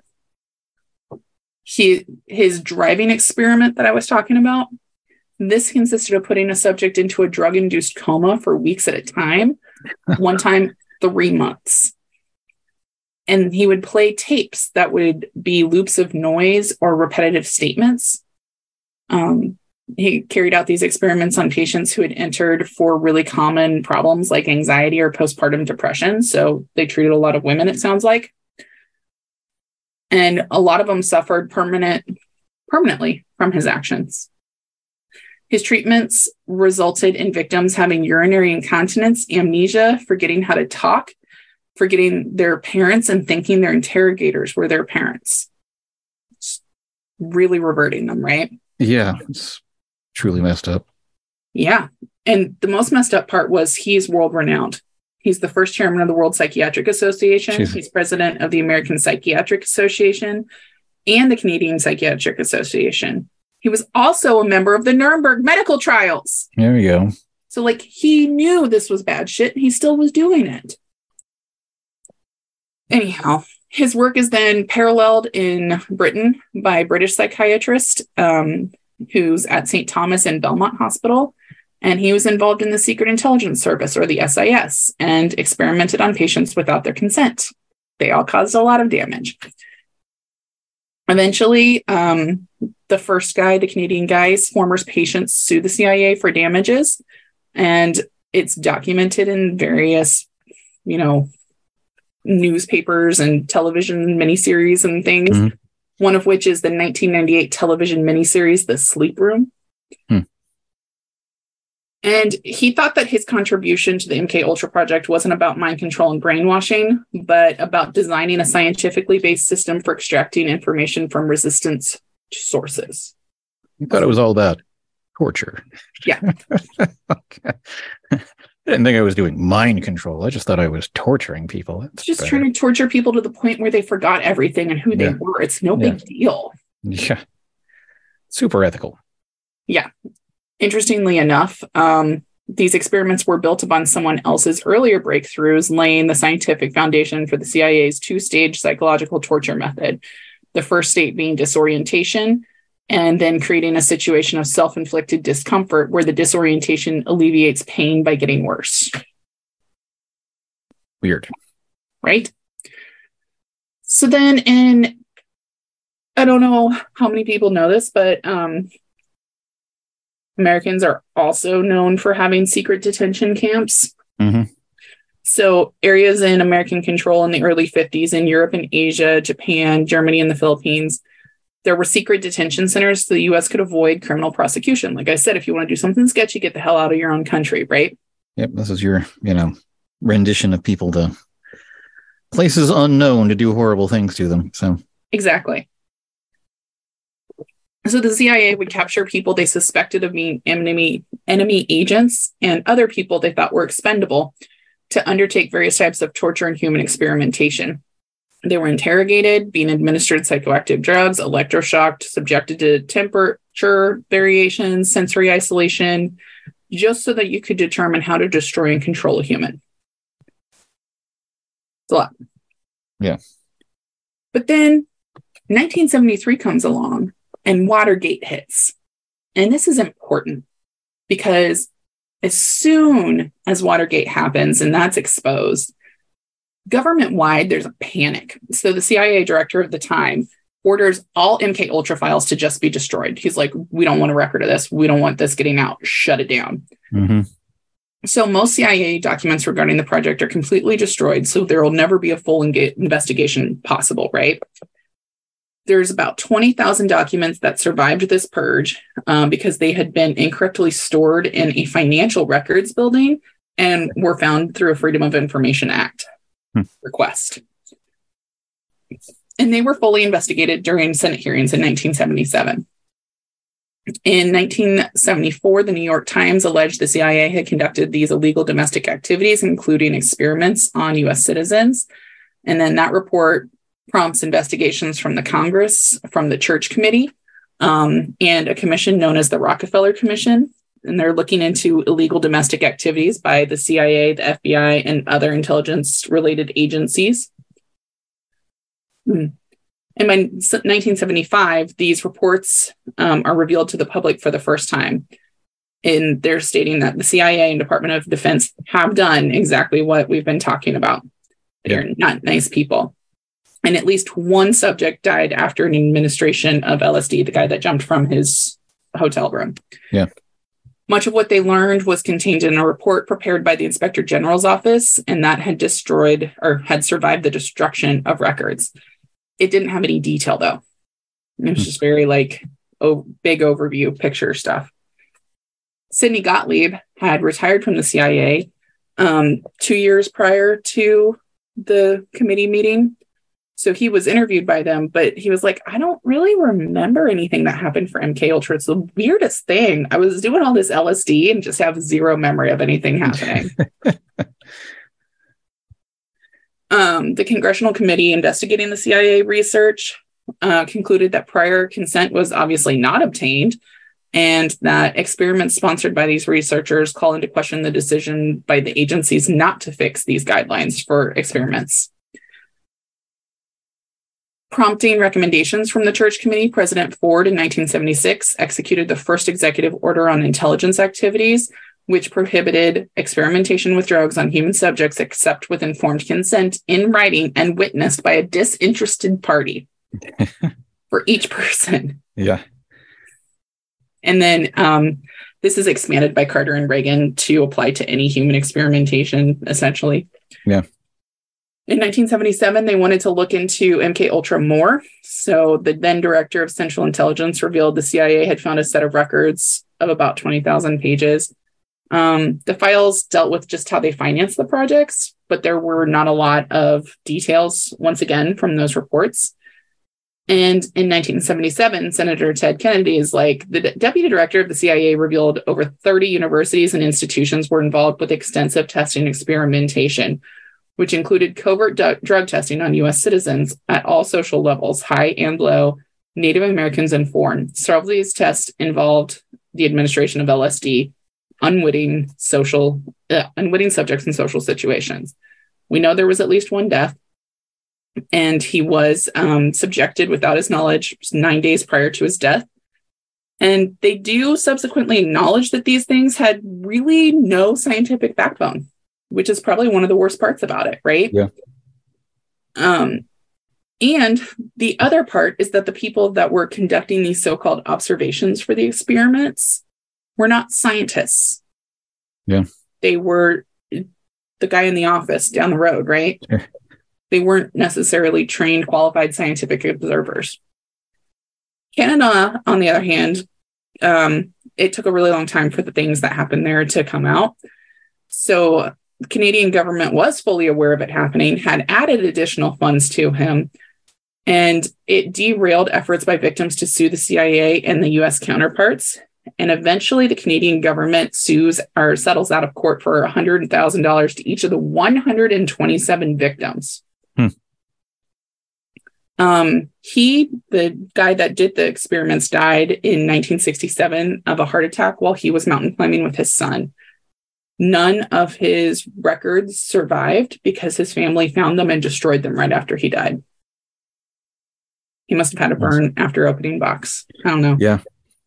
He, his driving experiment that I was talking about, this consisted of putting a subject into a drug-induced coma for weeks at a time, one time three months. And he would play tapes that would be loops of noise or repetitive statements. Um, he carried out these experiments on patients who had entered for really common problems like anxiety or postpartum depression. So they treated a lot of women, it sounds like. And a lot of them suffered permanent, permanently from his actions. His treatments resulted in victims having urinary incontinence, amnesia, forgetting how to talk, forgetting their parents, and thinking their interrogators were their parents. It's really reverting them, right? Yeah, it's truly messed up. Yeah. And the most messed up part was he's world renowned. He's the first chairman of the World Psychiatric Association. Jesus. He's president of the American Psychiatric Association and the Canadian Psychiatric Association. He was also a member of the Nuremberg medical trials. There we go. So, like, he knew this was bad shit, and he still was doing it. Anyhow, his work is then paralleled in Britain by a British psychiatrist um, who's at Saint Thomas and Belmont Hospital. And he was involved in the Secret Intelligence Service, or the S I S, and experimented on patients without their consent. They all caused a lot of damage. Eventually, um, the first guy, the Canadian guy, his former patients sued the C I A for damages. And it's documented in various, you know, newspapers and television miniseries and things. Mm-hmm. One of which is the nineteen ninety-eight television miniseries, The Sleep Room. Hmm. And he thought that his contribution to the M K Ultra project wasn't about mind control and brainwashing, but about designing a scientifically based system for extracting information from resistance sources. You thought it was all about torture. Yeah. Okay. I didn't think I was doing mind control. I just thought I was torturing people. That's just better. Trying to torture people to the point where they forgot everything and who Yeah. they were. It's no Yeah. big deal. Yeah. Super ethical. Yeah. Interestingly enough, um, these experiments were built upon someone else's earlier breakthroughs, laying the scientific foundation for the C I A's two-stage psychological torture method. The first state being disorientation, and then creating a situation of self-inflicted discomfort where the disorientation alleviates pain by getting worse. Weird. Right? So then in, I don't know how many people know this, but um, Americans are also known for having secret detention camps. Mm-hmm. So areas in American control in the early fifties in Europe and Asia, Japan, Germany, and the Philippines, there were secret detention centers so the U S could avoid criminal prosecution. Like I said, if you want to do something sketchy, get the hell out of your own country, right? Yep. This is your, you know, rendition of people to places unknown to do horrible things to them. So exactly. So the C I A would capture people they suspected of being enemy enemy agents and other people they thought were expendable to undertake various types of torture and human experimentation. They were interrogated, being administered psychoactive drugs, electroshocked, subjected to temperature variations, sensory isolation, just so that you could determine how to destroy and control a human. It's a lot. Yeah. But then nineteen seventy-three comes along and Watergate hits. And this is important because as soon as Watergate happens and that's exposed, government-wide, there's a panic. So the C I A director of the time orders all M K Ultra files to just be destroyed. He's like, we don't want a record of this. We don't want this getting out. Shut it down. Mm-hmm. So most C I A documents regarding the project are completely destroyed. So there will never be a full enga- investigation possible, right? There's about twenty thousand documents that survived this purge um, because they had been incorrectly stored in a financial records building and were found through a Freedom of Information Act hmm. request. And they were fully investigated during Senate hearings in nineteen seventy-seven. In nineteen seventy-four, the New York Times alleged the C I A had conducted these illegal domestic activities, including experiments on U S citizens. And then that report prompts investigations from the Congress, from the Church Committee, um, and a commission known as the Rockefeller Commission. And they're looking into illegal domestic activities by the C I A, the F B I, and other intelligence-related agencies. Hmm. And by nineteen seventy-five, these reports um, are revealed to the public for the first time. And they're stating that the C I A and Department of Defense have done exactly what we've been talking about. They're yeah. not nice people. And at least one subject died after an administration of L S D, the guy that jumped from his hotel room. Yeah. Much of what they learned was contained in a report prepared by the Inspector General's office, and that had destroyed or had survived the destruction of records. It didn't have any detail, though. It was just very like oh, big overview picture stuff. Sidney Gottlieb had retired from the C I A um, two years prior to the committee meeting. So he was interviewed by them, but he was like, I don't really remember anything that happened for M K Ultra. It's the weirdest thing. I was doing all this L S D and just have zero memory of anything happening. um, the Congressional Committee investigating the C I A research uh, concluded that prior consent was obviously not obtained. and that experiments sponsored by these researchers call into question the decision by the agencies not to fix these guidelines for experiments. Prompting recommendations from the Church Committee, President Ford in nineteen seventy-six executed the first executive order on intelligence activities, which prohibited experimentation with drugs on human subjects except with informed consent in writing and witnessed by a disinterested party for each person. Yeah. And then um, this is expanded by Carter and Reagan to apply to any human experimentation, essentially. Yeah. In nineteen seventy-seven, they wanted to look into M K Ultra more. So the then director of Central Intelligence revealed the C I A had found a set of records of about twenty thousand pages. Um, the files dealt with just how they financed the projects, but there were not a lot of details, once again, from those reports. And in nineteen seventy-seven, Senator Ted Kennedy is like, the de- deputy director of the C I A revealed over thirty universities and institutions were involved with extensive testing and experimentation, which included covert du- drug testing on U S citizens at all social levels, high and low, Native Americans and foreign. Several of these tests involved the administration of L S D, unwitting social, uh, unwitting subjects in social situations. We know there was at least one death, and he was um, subjected without his knowledge nine days prior to his death. And they do subsequently acknowledge that these things had really no scientific backbone, which is probably one of the worst parts about it, right? Yeah. Um, and the other part is that the people that were conducting these so-called observations for the experiments were not scientists. Yeah. They were the guy in the office down the road, right? Sure. They weren't necessarily trained, qualified scientific observers. Canada, on the other hand, um, it took a really long time for the things that happened there to come out. So the Canadian government was fully aware of it happening, had added additional funds to him, and it derailed efforts by victims to sue the C I A and the U S counterparts. And eventually the Canadian government sues or settles out of court for one hundred thousand dollars to each of the one hundred twenty-seven victims. Hmm. Um, he, the guy that did the experiments, died in nineteen sixty-seven of a heart attack while he was mountain climbing with his son. None of his records survived because his family found them and destroyed them right after he died. He must have had a burn after opening box. I don't know. Yeah.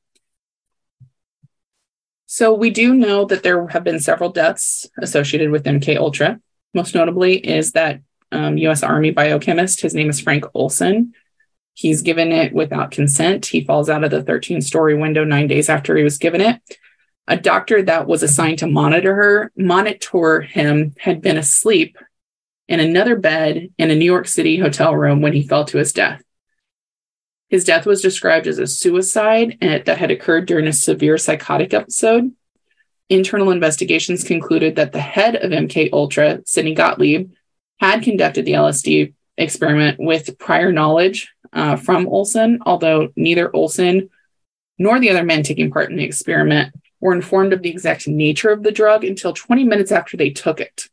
So we do know that there have been several deaths associated with M K Ultra. Most notably is that um, U S Army biochemist, his name is Frank Olson. He's given it without consent. He falls out of the thirteen-story window nine days after he was given it. A doctor that was assigned to monitor her, monitor him had been asleep in another bed in a New York City hotel room when he fell to his death. His death was described as a suicide and that had occurred during a severe psychotic episode. Internal investigations concluded that the head of M K Ultra, Sidney Gottlieb, had conducted the L S D experiment with prior knowledge uh, from Olson, although neither Olson nor the other men taking part in the experiment were informed of the exact nature of the drug until twenty minutes after they took it.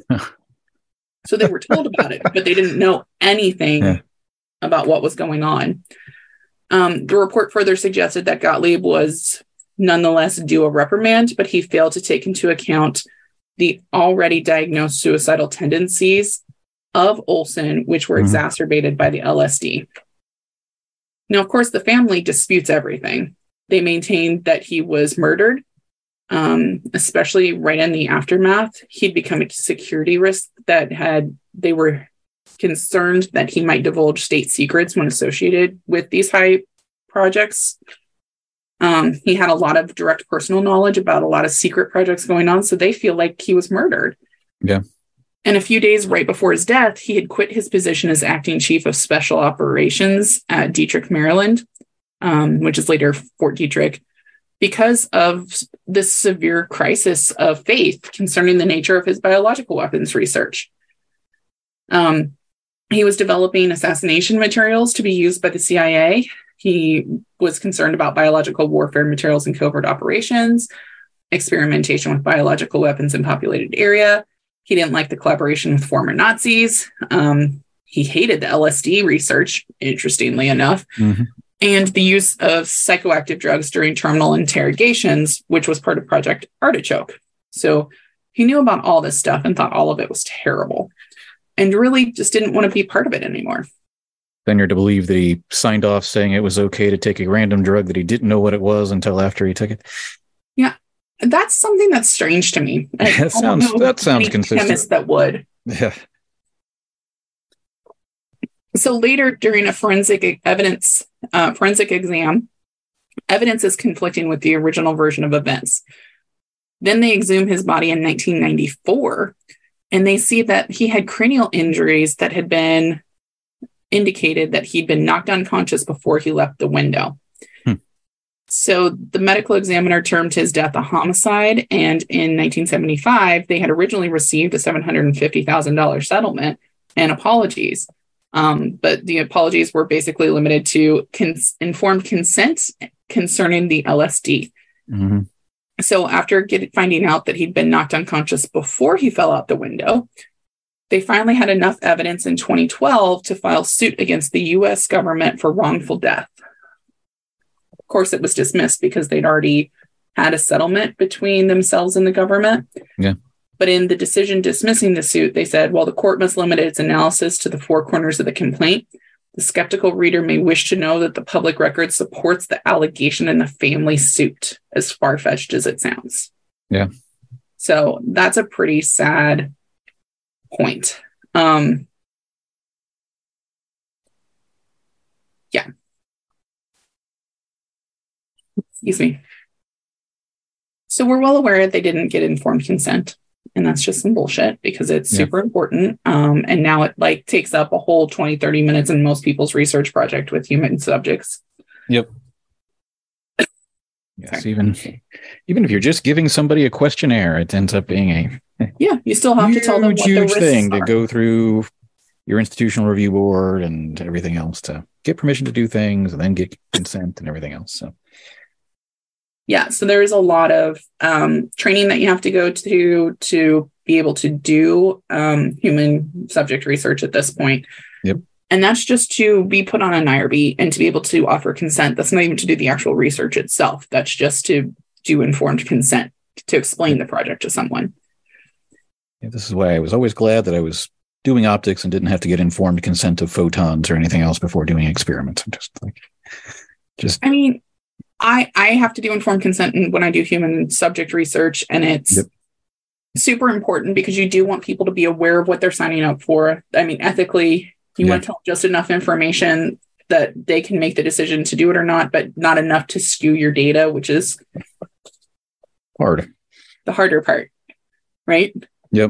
So they were told about it, but they didn't know anything yeah. about what was going on. Um, the report further suggested that Gottlieb was nonetheless due a reprimand, but he failed to take into account the already diagnosed suicidal tendencies of Olson, which were mm-hmm. exacerbated by the L S D. Now, of course, the family disputes everything. They maintained that he was murdered, um, especially right in the aftermath. He'd become a security risk that had, they were concerned that he might divulge state secrets when associated with these high projects. Um, he had a lot of direct personal knowledge about a lot of secret projects going on, so they feel like he was murdered. Yeah. And a few days right before his death, he had quit his position as acting chief of special operations at Dietrich, Maryland, um, which is later Fort Detrick, because of this severe crisis of faith concerning the nature of his biological weapons research. Um, he was developing assassination materials to be used by the C I A. He was concerned about biological warfare materials in covert operations, experimentation with biological weapons in populated area. He didn't like the collaboration with former Nazis. Um, he hated the L S D research, interestingly enough. Mm-hmm. and the use of psychoactive drugs during terminal interrogations, which was part of Project Artichoke. So he knew about all this stuff and thought all of it was terrible and really just didn't want to be part of it anymore. Then you're to believe that he signed off saying it was okay to take a random drug that he didn't know what it was until after he took it. Yeah, that's something that's strange to me. I, that sounds that sounds consistent. Chemist that would. Yeah. So later, during a forensic evidence uh, forensic exam, evidence is conflicting with the original version of events. Then they exhume his body in nineteen ninety-four, and they see that he had cranial injuries that had been indicated that he'd been knocked unconscious before he left the window. Hmm. So the medical examiner termed his death a homicide, and in nineteen seventy-five, they had originally received a seven hundred fifty thousand dollars settlement and apologies. Um, but the apologies were basically limited to cons- informed consent concerning the L S D. Mm-hmm. So after get, finding out that he'd been knocked unconscious before he fell out the window, they finally had enough evidence in twenty twelve to file suit against the U S government for wrongful death. Of course, it was dismissed because they'd already had a settlement between themselves and the government. Yeah. But in the decision dismissing the suit, they said, well, the court must limit its analysis to the four corners of the complaint. The skeptical reader may wish to know that the public record supports the allegation in the family suit, as far-fetched as it sounds. Yeah. So that's a pretty sad point. Um, yeah. Excuse me. So we're well aware they didn't get informed consent. And that's just some bullshit because it's Yeah. super important. Um, and now it like takes up a whole twenty, thirty minutes in most people's research project with human subjects. Yep. Yes, even even if you're just giving somebody a questionnaire, it ends up being a Yeah, you still have to tell them huge, what the huge risks thing are. to go through your institutional review board and everything else to get permission to do things and then get consent and everything else. So Yeah, so there's a lot of um, training that you have to go to to be able to do um, human subject research at this point. Yep. And that's just to be put on an I R B and to be able to offer consent. That's not even to do the actual research itself. That's just to do informed consent, to explain the project to someone. yeah, this is why I was always glad that I was doing optics and didn't have to get informed consent of photons or anything else before doing experiments. I'm just like, just I mean, I I have to do informed consent when I do human subject research, and it's Yep. super important because you do want people to be aware of what they're signing up for. I mean, ethically, you Yeah. want to tell them just enough information that they can make the decision to do it or not, but not enough to skew your data, which is hard. the harder part, right? Yep.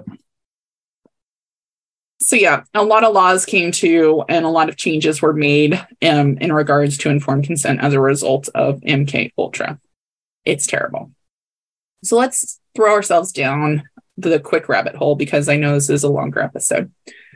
So yeah, a lot of laws came to and a lot of changes were made um, in regards to informed consent as a result of M K Ultra. It's terrible. So let's throw ourselves down the quick rabbit hole because I know this is a longer episode.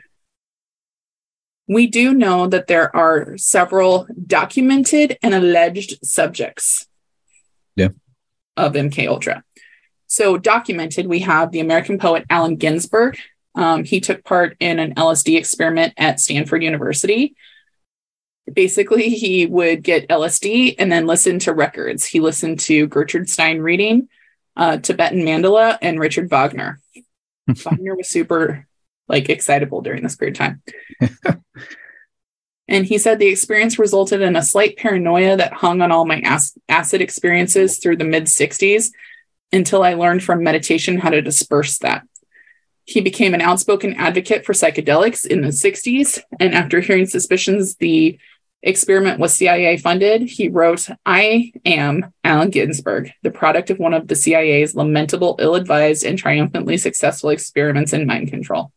We do know that there are several documented and alleged subjects Yeah. of M K Ultra. So documented, we have the American poet Allen Ginsberg. Um, he took part in an L S D experiment at Stanford University. Basically, he would get L S D and then listen to records. He listened to Gertrude Stein reading, uh, Tibetan Mandala, and Richard Wagner. Wagner was super like excitable during this period of time. And he said the experience resulted in a slight paranoia that hung on all my ac- acid experiences through the mid sixties until I learned from meditation how to disperse that. He became an outspoken advocate for psychedelics in the sixties. And after hearing suspicions the experiment was C I A funded, he wrote, "I am Allen Ginsberg, the product of one of the C I A's lamentable, ill-advised, and triumphantly successful experiments in mind control."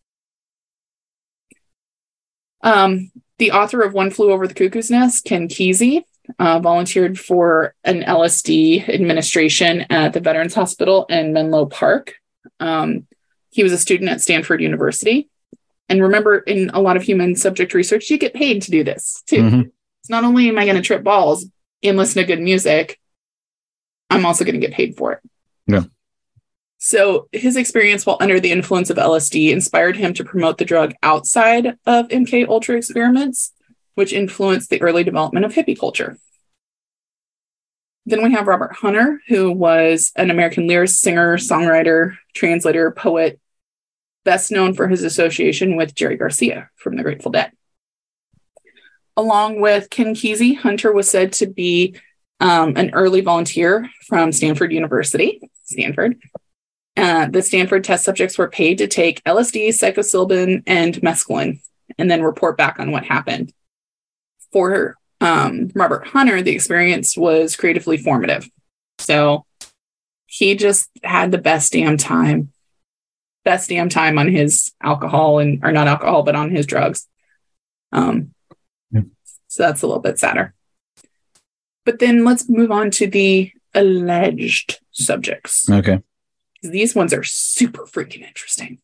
Um, the author of One Flew Over the Cuckoo's Nest, Ken Kesey, uh, volunteered for an L S D administration at the Veterans Hospital in Menlo Park. Um, he was a student at Stanford University. And remember, in a lot of human subject research, you get paid to do this too. Mm-hmm. It's not only am I going to trip balls and listen to good music, I'm also going to get paid for it. Yeah. So his experience while under the influence of L S D inspired him to promote the drug outside of M K Ultra experiments, which influenced the early development of hippie culture. Then we have Robert Hunter, who was an American lyricist, singer, songwriter, translator, poet, best known for his association with Jerry Garcia from the Grateful Dead. Along with Ken Kesey, Hunter was said to be um, an early volunteer from Stanford University, Stanford. Uh, the Stanford test subjects were paid to take L S D, psilocybin, and mescaline, and then report back on what happened. For um, Robert Hunter, the experience was creatively formative. So he just had the best damn time. Best damn time on his alcohol and, or not alcohol, but on his drugs. Um, yeah. So that's a little bit sadder. But then let's move on to the alleged subjects. Okay. These ones are super freaking interesting.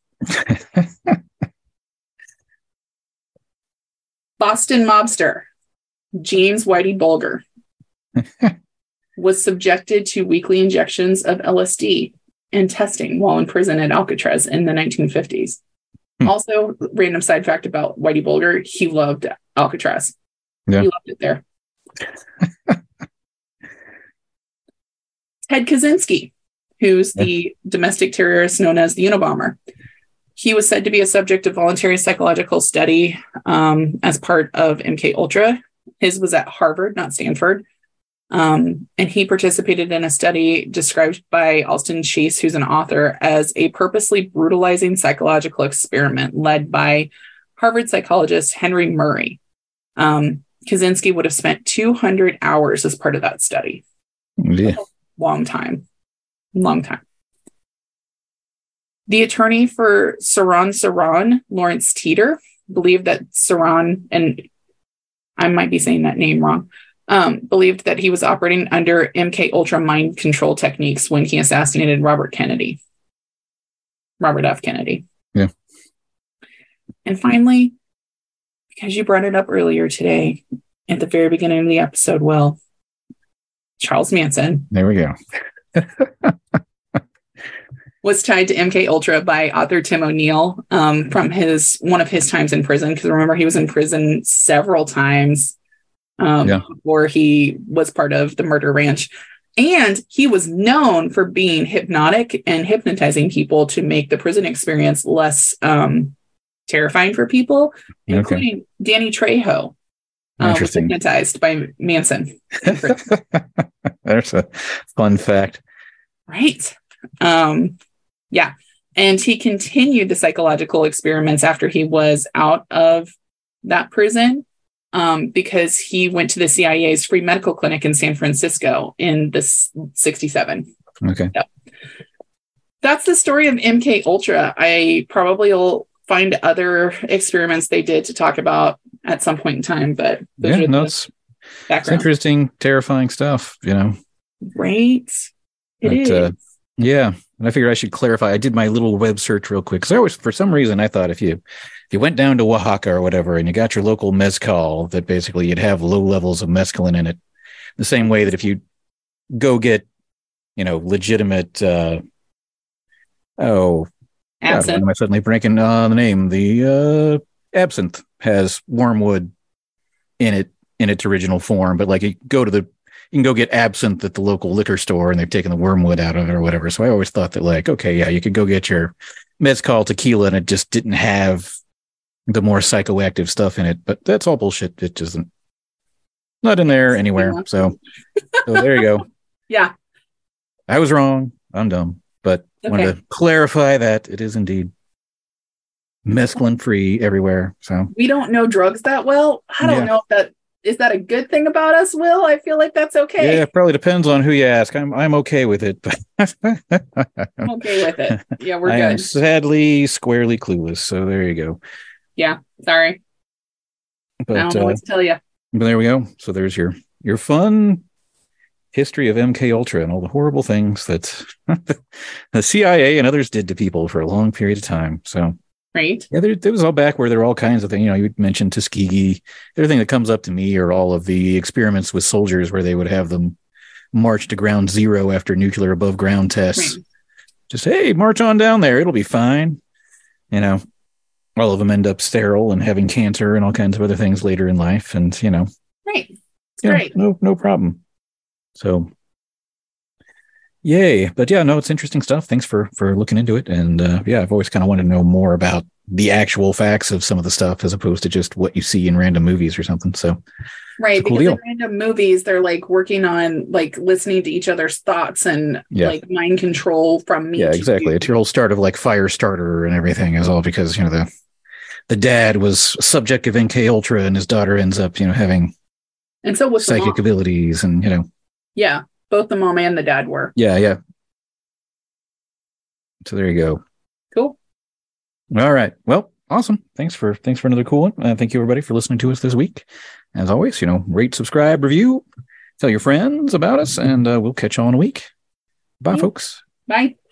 Boston mobster James Whitey Bulger was subjected to weekly injections of L S D and testing while in prison at Alcatraz in the nineteen fifties. Hmm. Also, random side fact about Whitey Bulger, he loved Alcatraz. Yeah. He loved it there. Ted Kaczynski, who's yeah. the domestic terrorist known as the Unabomber. He was said to be a subject of voluntary psychological study um, as part of M K Ultra. His was at Harvard, not Stanford. Um, and he participated in a study described by Alston Chase, who's an author, as a purposely brutalizing psychological experiment led by Harvard psychologist Henry Murray. Um, Kaczynski would have spent two hundred hours as part of that study. Yeah. Long time. Long time. The attorney for Saran Saran, Lawrence Teeter, believed that Saran, and I might be saying that name wrong, um, believed that he was operating under M K Ultra mind control techniques when he assassinated Robert Kennedy. Robert F. Kennedy. Yeah. And finally, because you brought it up earlier today, at the very beginning of the episode, Will, Charles Manson. There we go. Was tied to M K Ultra by author Tim O'Neill um, from his one of his times in prison. Because remember, he was in prison several times um, yeah. before he was part of the Murder Ranch. And he was known for being hypnotic and hypnotizing people to make the prison experience less um, terrifying for people, okay. including Danny Trejo. Um, was hypnotized by Manson. There's a fun fact. Right. Um, yeah. And he continued the psychological experiments after he was out of that prison um, because he went to the C I A's free medical clinic in San Francisco in the sixty-seven. Okay. Yep. That's the story of M K Ultra. I probably will find other experiments they did to talk about at some point in time, but yeah, no, it's, it's interesting, terrifying stuff, you know. Right. It but, is. Uh, yeah. And I figured I should clarify. I did my little web search real quick because I always, for some reason, I thought if you if you went down to Oaxaca or whatever and you got your local mezcal, that basically you'd have low levels of mescaline in it. The same way that if you go get, you know, legitimate, uh, oh, absinthe. God, why am I suddenly breaking uh, the name? The uh, absinthe has wormwood in it in its original form, but like you go to the you can go get absinthe at the local liquor store and they've taken the wormwood out of it or whatever. So I always thought that like, okay, yeah, you could go get your mezcal tequila and it just didn't have the more psychoactive stuff in it, but that's all bullshit. It just isn't not in there anywhere. So, so there you go. Yeah. I was wrong. I'm dumb, but I okay. wanted to clarify that it is indeed mescaline free everywhere. So we don't know drugs that well. I don't yeah. know if that is that a good thing about us, Will? I feel like that's okay. Yeah, it probably depends on who you ask. I'm I'm okay with it. I'm okay with it. Yeah, we're I good. am sadly squarely clueless. So there you go. Yeah, sorry. But, I don't know uh, what to tell you. But there we go. So there's your your fun history of M K Ultra and all the horrible things that the C I A and others did to people for a long period of time. So. Right. Yeah, there, there was all back where there were all kinds of things. You know, you mentioned Tuskegee. Everything that comes up to me are all of the experiments with soldiers where they would have them march to ground zero after nuclear above ground tests. Right. Just, hey, march on down there. It'll be fine. You know, all of them end up sterile and having cancer and all kinds of other things later in life. And, you know, Right. It's yeah, great. no, no problem. So, yay. But yeah, no, it's interesting stuff. Thanks for, for looking into it. And uh, yeah, I've always kind of wanted to know more about the actual facts of some of the stuff as opposed to just what you see in random movies or something. So, Right. It's a cool Because deal. in random movies, they're like working on like listening to each other's thoughts and Yeah. like mind control from me. yeah, to exactly. you. It's your whole start of like Firestarter and everything is all because, you know, the, the dad was subject of M K Ultra and his daughter ends up, you know, having And so was the psychic mom. abilities and, you know, Yeah. Both the mom and the dad were. yeah, yeah. So there you go. Cool. All right. Well, awesome. Thanks for thanks for another cool one. Uh, thank you everybody for listening to us this week. As always, you know, rate, subscribe, review, tell your friends about us, and uh, we'll catch you all in a week. Bye, Yeah. folks. Bye.